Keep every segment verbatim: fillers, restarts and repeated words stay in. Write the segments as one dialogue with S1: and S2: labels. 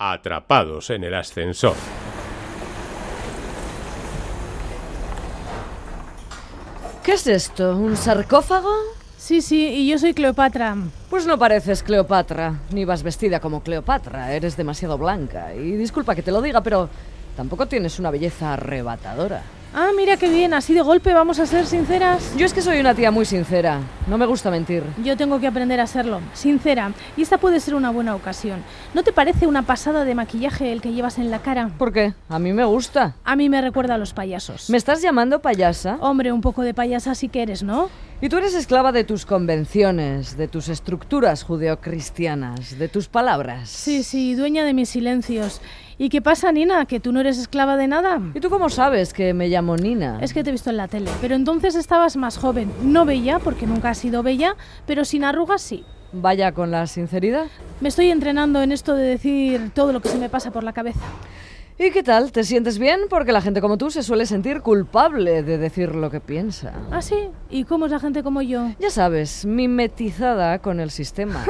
S1: Atrapados en el ascensor.
S2: ¿Qué es esto? ¿Un sarcófago?
S3: Sí, sí, y yo soy Cleopatra.
S2: Pues no pareces Cleopatra, ni vas vestida como Cleopatra, eres demasiado blanca. Y disculpa que te lo diga, pero tampoco tienes una belleza arrebatadora.
S3: Ah, mira qué bien, así de golpe, vamos a ser sinceras.
S2: Yo es que soy una tía muy sincera, no me gusta mentir.
S3: Yo tengo que aprender a serlo, sincera, y esta puede ser una buena ocasión. ¿No te parece una pasada de maquillaje el que llevas en la cara?
S2: ¿Por qué? A mí me gusta.
S3: A mí me recuerda a los payasos.
S2: ¿Me estás llamando payasa?
S3: Hombre, un poco de payasa sí que eres, ¿no?
S2: Y tú eres esclava de tus convenciones, de tus estructuras judeocristianas, de tus palabras.
S3: Sí, sí, dueña de mis silencios. ¿Y qué pasa, Nina? ¿Que tú no eres esclava de nada?
S2: ¿Y tú cómo sabes que me llamo Nina?
S3: Es que te he visto en la tele, pero entonces estabas más joven. No bella, porque nunca has sido bella, pero sin arrugas sí.
S2: Vaya con la sinceridad.
S3: Me estoy entrenando en esto de decir todo lo que se me pasa por la cabeza.
S2: ¿Y qué tal? ¿Te sientes bien? Porque la gente como tú se suele sentir culpable de decir lo que piensa.
S3: ¿Ah, sí? ¿Y cómo es la gente como yo?
S2: Ya sabes, mimetizada con el sistema.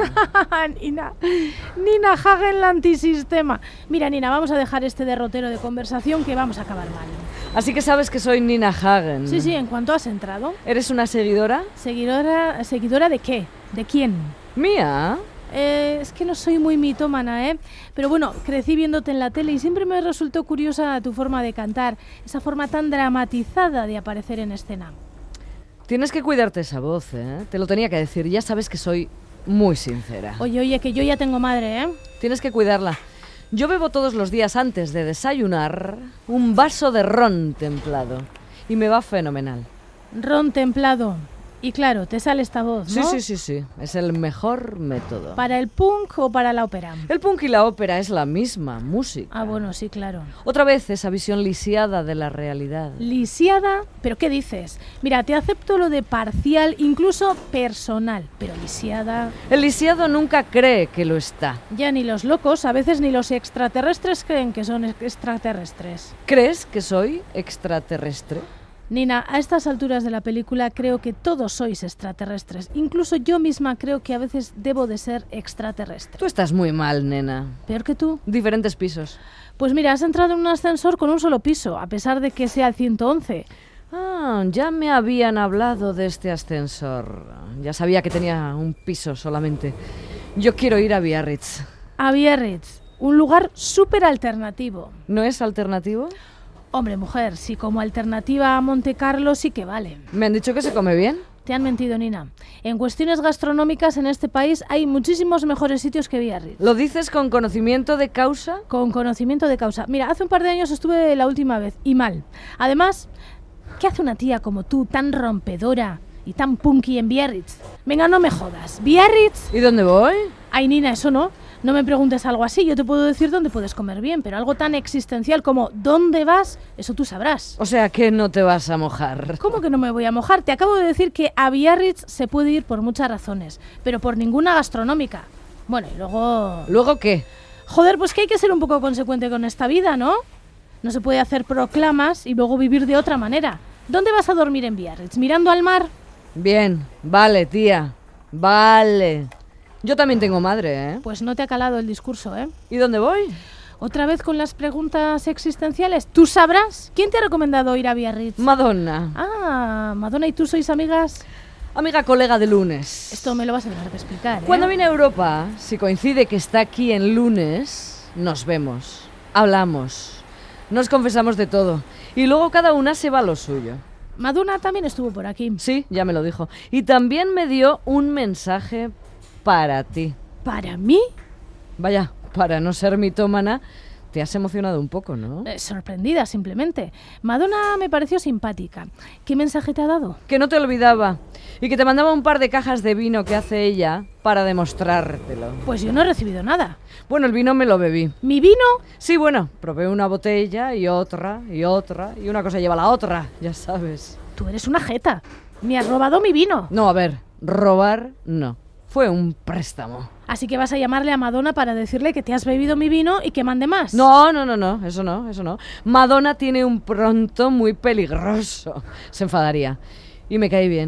S3: Nina, Nina Hagen, la antisistema. Mira, Nina, vamos a dejar este derrotero de conversación que vamos a acabar mal.
S2: Así que sabes que soy Nina Hagen.
S3: Sí, sí, ¿en cuánto has entrado?
S2: ¿Eres una seguidora?
S3: ¿Seguidora, seguidora de qué? ¿De quién?
S2: ¿Mía?
S3: Eh, es que no soy muy mitómana, ¿eh? Pero bueno, crecí viéndote en la tele y siempre me resultó curiosa tu forma de cantar, esa forma tan dramatizada de aparecer en escena.
S2: Tienes que cuidarte esa voz, ¿eh? Te lo tenía que decir, ya sabes que soy muy sincera.
S3: Oye, oye, que yo ya tengo madre, ¿eh?
S2: Tienes que cuidarla. Yo bebo todos los días antes de desayunar un vaso de ron templado y me va fenomenal.
S3: Ron templado. Y claro, te sale esta voz, ¿no?
S2: Sí, sí, sí, sí. Es el mejor método.
S3: ¿Para el punk o para la ópera?
S2: El punk y la ópera es la misma música.
S3: Ah, bueno, sí, claro.
S2: Otra vez esa visión lisiada de la realidad.
S3: ¿Lisiada? ¿Pero qué dices? Mira, te acepto lo de parcial, incluso personal, pero lisiada...
S2: El lisiado nunca cree que lo está.
S3: Ya ni los locos, a veces ni los extraterrestres creen que son extraterrestres.
S2: ¿Crees que soy extraterrestre?
S3: Nina, a estas alturas de la película creo que todos sois extraterrestres. Incluso yo misma creo que a veces debo de ser extraterrestre.
S2: Tú estás muy mal, nena.
S3: ¿Peor que tú?
S2: Diferentes pisos.
S3: Pues mira, has entrado en un ascensor con un solo piso, a pesar de que sea el ciento once.
S2: Ah, ya me habían hablado de este ascensor. Ya sabía que tenía un piso solamente. Yo quiero ir a Biarritz.
S3: A Biarritz, un lugar súper alternativo.
S2: ¿No es alternativo?
S3: Hombre, mujer, si como alternativa a Monte Carlo sí que vale.
S2: ¿Me han dicho que se come bien?
S3: Te han mentido, Nina. En cuestiones gastronómicas en este país hay muchísimos mejores sitios que Biarritz.
S2: ¿Lo dices con conocimiento de causa?
S3: Con conocimiento de causa. Mira, hace un par de años estuve la última vez y mal. Además, ¿qué hace una tía como tú, tan rompedora y tan punky en Biarritz? Venga, no me jodas. ¿Biarritz?
S2: ¿Y dónde voy?
S3: Ay, Nina, eso no. No me preguntes algo así, yo te puedo decir dónde puedes comer bien, pero algo tan existencial como ¿dónde vas? Eso tú sabrás.
S2: O sea que no te vas a mojar.
S3: ¿Cómo que no me voy a mojar? Te acabo de decir que a Biarritz se puede ir por muchas razones, pero por ninguna gastronómica. Bueno, y luego...
S2: ¿Luego qué?
S3: Joder, pues que hay que ser un poco consecuente con esta vida, ¿no? No se puede hacer proclamas y luego vivir de otra manera. ¿Dónde vas a dormir en Biarritz? ¿Mirando al mar?
S2: Bien, vale, tía. Vale. Yo también tengo madre, ¿eh?
S3: Pues no te ha calado el discurso, ¿eh?
S2: ¿Y dónde voy?
S3: ¿Otra vez con las preguntas existenciales? ¿Tú sabrás? ¿Quién te ha recomendado ir a Biarritz?
S2: Madonna.
S3: Ah, Madonna y tú sois amigas.
S2: Amiga colega de lunes.
S3: Esto me lo vas a tener que explicar, ¿eh?
S2: Cuando vine a Europa, si coincide que está aquí en lunes, nos vemos, hablamos, nos confesamos de todo y luego cada una se va a lo suyo.
S3: Madonna también estuvo por aquí.
S2: Sí, ya me lo dijo. Y también me dio un mensaje para ti.
S3: ¿Para mí?
S2: Vaya, para no ser mitómana, te has emocionado un poco, ¿no?
S3: Eh, sorprendida, simplemente. Madonna me pareció simpática. ¿Qué mensaje te ha dado?
S2: Que no te olvidaba y que te mandaba un par de cajas de vino que hace ella para demostrártelo.
S3: Pues yo no he recibido nada.
S2: Bueno, el vino me lo bebí.
S3: ¿Mi vino?
S2: Sí, bueno, probé una botella y otra y otra y una cosa lleva a la otra, ya sabes.
S3: Tú eres una jeta. Me has robado mi vino.
S2: No, a ver, robar no. Fue un préstamo.
S3: Así que vas a llamarle a Madonna para decirle que te has bebido mi vino y que mande más.
S2: No, no, no, no, eso no, eso no. Madonna tiene un pronto muy peligroso. Se enfadaría. Y me cae bien.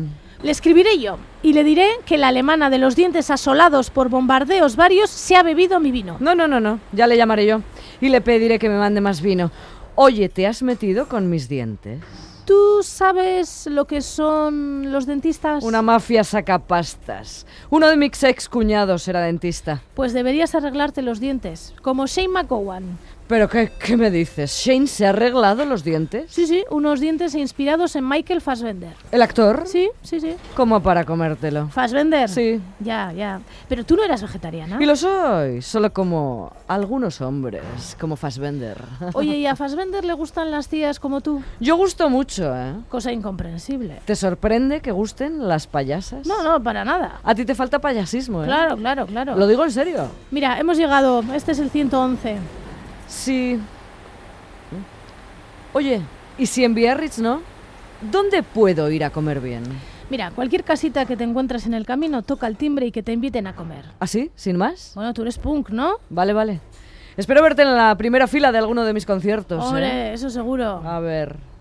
S3: Le escribiré yo y le diré que la alemana de los dientes asolados por bombardeos varios se ha bebido mi vino.
S2: No, no, no, no. Ya le llamaré yo. Y le pediré que me mande más vino. Oye, ¿te has metido con mis dientes?
S3: ¿Tú sabes lo que son los dentistas?
S2: Una mafia sacapastas. Uno de mis ex cuñados era dentista.
S3: Pues deberías arreglarte los dientes, como Shane McGowan.
S2: ¿Pero qué, qué me dices? ¿Shane se ha arreglado los dientes?
S3: Sí, sí, unos dientes inspirados en Michael Fassbender.
S2: ¿El actor?
S3: Sí, sí, sí.
S2: ¿Cómo para comértelo?
S3: ¿Fassbender?
S2: Sí.
S3: Ya, ya. Pero tú no eras vegetariana.
S2: Y lo soy, solo como algunos hombres, como Fassbender.
S3: Oye, ¿y a Fassbender le gustan las tías como tú?
S2: Yo gusto mucho, ¿eh?
S3: Cosa incomprensible.
S2: ¿Te sorprende que gusten las payasas?
S3: No, no, para nada.
S2: A ti te falta payasismo, ¿eh?
S3: Claro, claro, claro.
S2: Lo digo en serio.
S3: Mira, hemos llegado. Este es el ciento once.
S2: Sí. Oye, ¿y si en Biarritz no? ¿Dónde puedo ir a comer bien?
S3: Mira, cualquier casita que te encuentres en el camino, toca el timbre y que te inviten a comer.
S2: ¿Así? ¿Sin más?
S3: Bueno, tú eres punk, ¿no?
S2: Vale, vale. Espero verte en la primera fila de alguno de mis conciertos.
S3: Hombre,
S2: ¿eh?
S3: eso seguro.
S2: A ver...